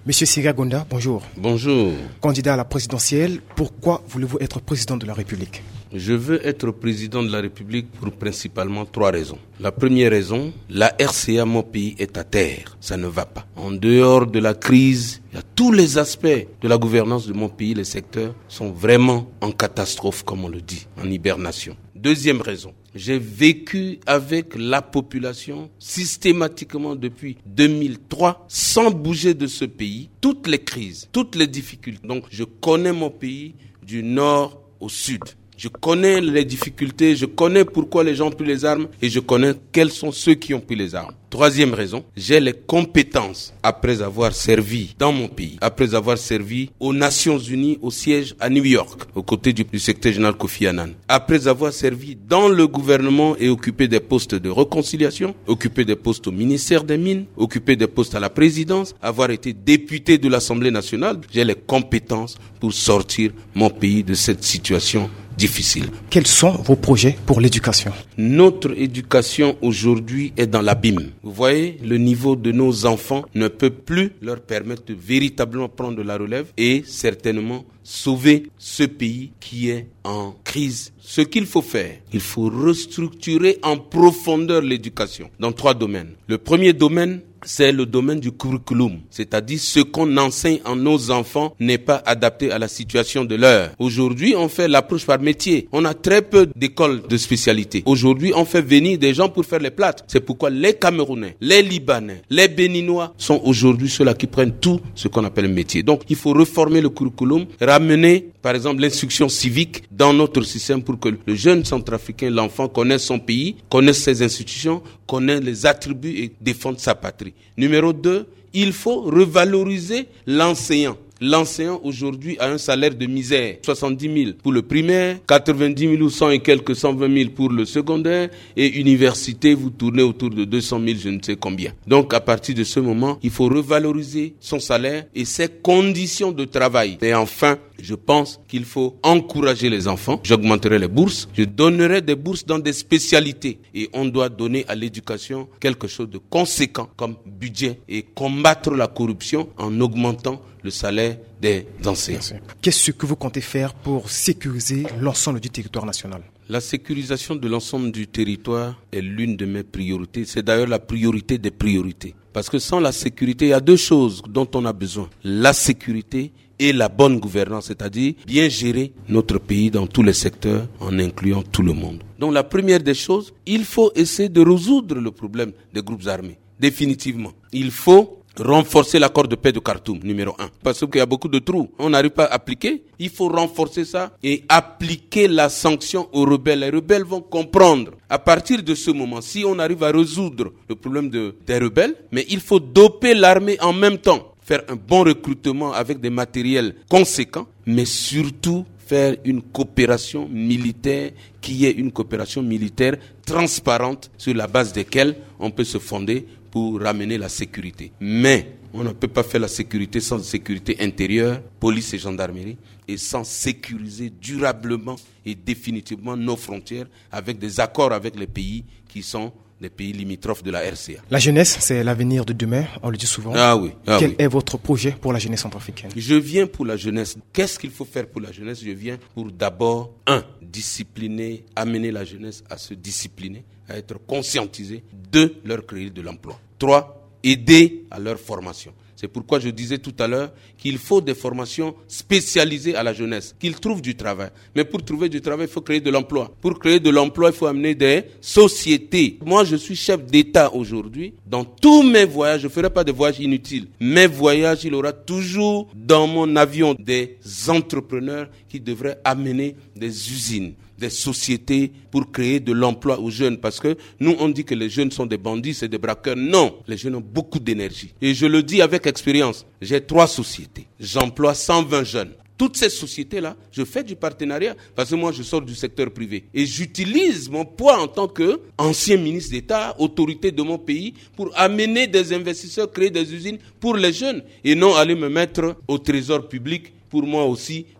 Monsieur Sega Gonda, bonjour. Bonjour. Candidat à la présidentielle, pourquoi voulez-vous être président de la République ? Je veux être président de la République pour principalement 3 raisons. La première raison, la RCA, mon pays, est à terre. Ça ne va pas. En dehors de la crise, il y a tous les aspects de la gouvernance de mon pays. Les secteurs sont vraiment en catastrophe, comme on le dit, en hibernation. Deuxième raison, j'ai vécu avec la population systématiquement depuis 2003 sans bouger de ce pays, toutes les crises, toutes les difficultés. Donc je connais mon pays du nord au sud. Je connais les difficultés, je connais pourquoi les gens ont pris les armes et je connais quels sont ceux qui ont pris les armes. Troisième raison, j'ai les compétences après avoir servi dans mon pays, après avoir servi aux Nations Unies au siège à New York, aux côtés du secrétaire général Kofi Annan, après avoir servi dans le gouvernement et occupé des postes de réconciliation, occupé des postes au ministère des Mines, occupé des postes à la présidence, avoir été député de l'Assemblée nationale, j'ai les compétences pour sortir mon pays de cette situation difficile. Quels sont vos projets pour l'éducation ? Notre éducation aujourd'hui est dans l'abîme. Vous voyez, le niveau de nos enfants ne peut plus leur permettre de véritablement prendre la relève et certainement sauver ce pays qui est en crise. Ce qu'il faut faire, il faut restructurer en profondeur l'éducation dans 3 domaines. Le premier domaine, c'est le domaine du curriculum, c'est-à-dire ce qu'on enseigne à nos enfants n'est pas adapté à la situation de l'heure. Aujourd'hui, on fait l'approche par métier. On a très peu d'écoles de spécialité. Aujourd'hui, on fait venir des gens pour faire les plâtres. C'est pourquoi les Camerounais, les Libanais, les Béninois sont aujourd'hui ceux-là qui prennent tout ce qu'on appelle le métier. Donc, il faut reformer le curriculum, ramener, par exemple, l'instruction civique dans notre système pour que le jeune centrafricain, l'enfant, connaisse son pays, connaisse ses institutions, connaisse les attributs et défende sa patrie. Numéro 2, il faut revaloriser l'enseignant. L'enseignant aujourd'hui a un salaire de misère, 70 000 pour le primaire, 90 000 ou 100 et quelques 120 000 pour le secondaire et université, vous tournez autour de 200 000, je ne sais combien. Donc à partir de ce moment, il faut revaloriser son salaire et ses conditions de travail. Et enfin, je pense qu'il faut encourager les enfants. J'augmenterai les bourses, je donnerai des bourses dans des spécialités et on doit donner à l'éducation quelque chose de conséquent comme budget et combattre la corruption en augmentant le salaire des enseignants. Qu'est-ce que vous comptez faire pour sécuriser l'ensemble du territoire national ? La sécurisation de l'ensemble du territoire est l'une de mes priorités. C'est d'ailleurs la priorité des priorités. Parce que sans la sécurité, il y a 2 choses dont on a besoin. La sécurité et la bonne gouvernance, c'est-à-dire bien gérer notre pays dans tous les secteurs en incluant tout le monde. Donc la première des choses, il faut essayer de résoudre le problème des groupes armés. Définitivement. Il faut renforcer l'accord de paix de Khartoum, numéro 1. Parce qu'il y a beaucoup de trous. On n'arrive pas à appliquer. Il faut renforcer ça et appliquer la sanction aux rebelles. Les rebelles vont comprendre. À partir de ce moment, si on arrive à résoudre le problème des rebelles, mais il faut doper l'armée en même temps. Faire un bon recrutement avec des matériels conséquents, mais surtout faire une coopération militaire qui est une coopération militaire transparente sur la base desquelles on peut se fonder pour ramener la sécurité. Mais on ne peut pas faire la sécurité sans sécurité intérieure, police et gendarmerie, et sans sécuriser durablement et définitivement nos frontières avec des accords avec les pays qui sont des pays limitrophes de la RCA. La jeunesse, c'est l'avenir de demain, on le dit souvent. Quel est votre projet pour la jeunesse centrafricaine ? Je viens pour la jeunesse. Qu'est-ce qu'il faut faire pour la jeunesse ? Je viens pour d'abord, 1, discipliner, amener la jeunesse à se discipliner, à être conscientisée. 2, leur créer de l'emploi. 3, aider à leur formation. C'est pourquoi je disais tout à l'heure qu'il faut des formations spécialisées à la jeunesse, qu'ils trouvent du travail. Mais pour trouver du travail, il faut créer de l'emploi. Pour créer de l'emploi, il faut amener des sociétés. Moi, je suis chef d'État aujourd'hui. Dans tous mes voyages, je ne ferai pas de voyages inutiles. Mes voyages, il y aura toujours dans mon avion des entrepreneurs qui devraient amener des usines, des sociétés pour créer de l'emploi aux jeunes. Parce que nous, on dit que les jeunes sont des bandits, c'est des braqueurs. Non, les jeunes ont beaucoup d'énergie. Et je le dis avec expérience. J'ai 3 sociétés. J'emploie 120 jeunes. Toutes ces sociétés-là, je fais du partenariat parce que moi, je sors du secteur privé. Et j'utilise mon poids en tant qu'ancien ministre d'État, autorité de mon pays, pour amener des investisseurs, créer des usines pour les jeunes. Et non aller me mettre au trésor public pour moi aussi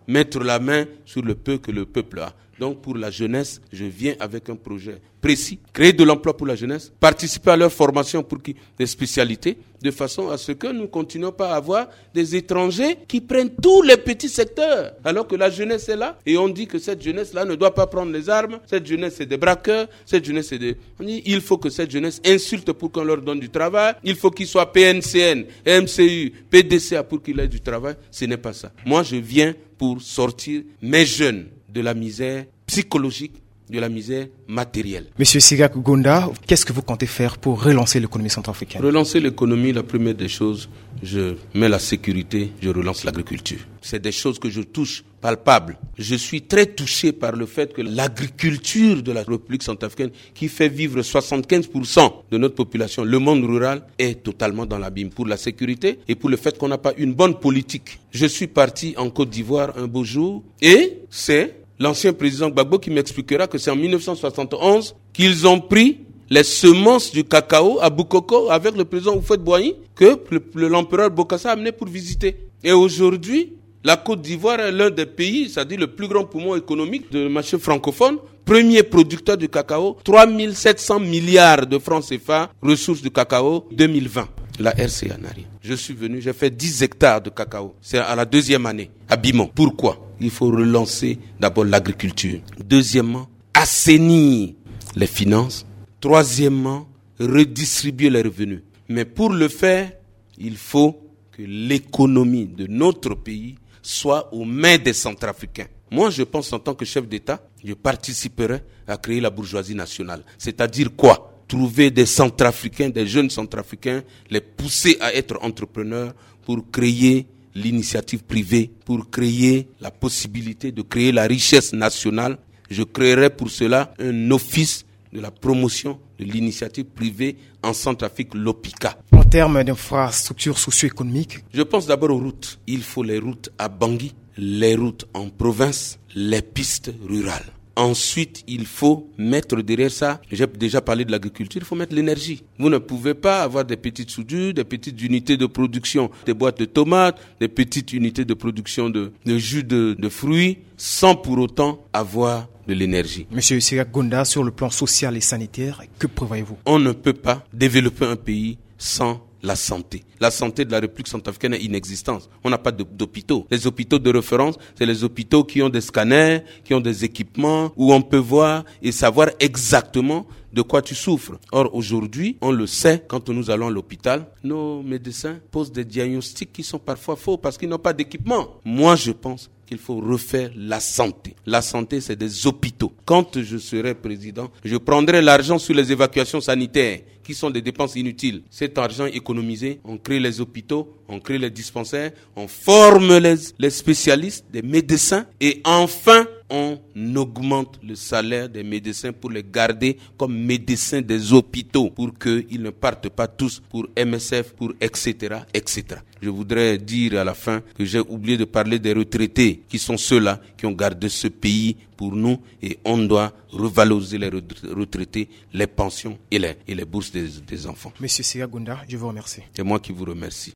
mettre la main sur le peu que le peuple a. Donc pour la jeunesse, je viens avec un projet précis, créer de l'emploi pour la jeunesse, participer à leur formation pour des spécialités, de façon à ce que nous ne continuons pas à avoir des étrangers qui prennent tous les petits secteurs, alors que la jeunesse est là, et on dit que cette jeunesse-là ne doit pas prendre les armes, cette jeunesse c'est des braqueurs, cette jeunesse c'est des... On dit, il faut que cette jeunesse insulte pour qu'on leur donne du travail, il faut qu'ils soient PNCN, MCU, PDCA pour qu'ils aient du travail, ce n'est pas ça. Moi je viens pour sortir mes jeunes de la misère psychologique, de la misère matérielle. Monsieur Sigak Gonda, qu'est-ce que vous comptez faire pour relancer l'économie centrafricaine? Relancer l'économie, la première des choses, je mets la sécurité, je relance l'agriculture. C'est des choses que je touche, palpables. Je suis très touché par le fait que l'agriculture de la République centrafricaine, qui fait vivre 75% de notre population, le monde rural, est totalement dans l'abîme pour la sécurité et pour le fait qu'on n'a pas une bonne politique. Je suis parti en Côte d'Ivoire un beau jour et c'est l'ancien président Gbagbo qui m'expliquera que c'est en 1971 qu'ils ont pris les semences du cacao à Boukoko avec le président Houphouët-Boigny que l'empereur Bokassa a amené pour visiter. Et aujourd'hui, la Côte d'Ivoire est l'un des pays, c'est-à-dire le plus grand poumon économique de marché francophone, premier producteur du cacao, 3700 milliards de francs CFA, ressources du cacao 2020. La RCA n'a rien. Je suis venu, j'ai fait 10 hectares de cacao. C'est à la deuxième année, à Bimon. Pourquoi? Il faut relancer d'abord l'agriculture. Deuxièmement, assainir les finances. Troisièmement, redistribuer les revenus. Mais pour le faire, il faut que l'économie de notre pays soit aux mains des Centrafricains. Moi, je pense en tant que chef d'État, je participerai à créer la bourgeoisie nationale. C'est-à-dire quoi? Trouver des Centrafricains, des jeunes Centrafricains, les pousser à être entrepreneurs pour créer l'initiative privée, pour créer la possibilité de créer la richesse nationale. Je créerai pour cela un office de la promotion de l'initiative privée en Centrafrique, l'OPICA. En termes d'infrastructures socio-économiques, je pense d'abord aux routes. Il faut les routes à Bangui, les routes en province, les pistes rurales. Ensuite, il faut mettre derrière ça, j'ai déjà parlé de l'agriculture, il faut mettre l'énergie. Vous ne pouvez pas avoir des petites soudures, des petites unités de production, des boîtes de tomates, des petites unités de production de jus de fruits, sans pour autant avoir de l'énergie. Monsieur Sigak Gonda, sur le plan social et sanitaire, que prévoyez-vous? On ne peut pas développer un pays sans la santé. La santé de la République centrafricaine est inexistante. On n'a pas d'hôpitaux. Les hôpitaux de référence, c'est les hôpitaux qui ont des scanners, qui ont des équipements, où on peut voir et savoir exactement de quoi tu souffres. Or, aujourd'hui, on le sait, quand nous allons à l'hôpital, nos médecins posent des diagnostics qui sont parfois faux parce qu'ils n'ont pas d'équipement. Moi, je pense qu'il faut refaire la santé. La santé, c'est des hôpitaux. Quand je serai président, je prendrai l'argent sur les évacuations sanitaires, qui sont des dépenses inutiles. Cet argent économisé, on crée les hôpitaux, on crée les dispensaires, on forme les spécialistes, des médecins, et enfin, on augmente le salaire des médecins pour les garder comme médecins des hôpitaux, pour qu'ils ne partent pas tous pour MSF, pour etc., etc. Je voudrais dire à la fin que j'ai oublié de parler des retraités, qui sont ceux-là qui ont gardé ce pays pour nous, et on doit revaloriser les retraités, les pensions et les bourses des enfants. Monsieur Sigak Gonda, je vous remercie. C'est moi qui vous remercie.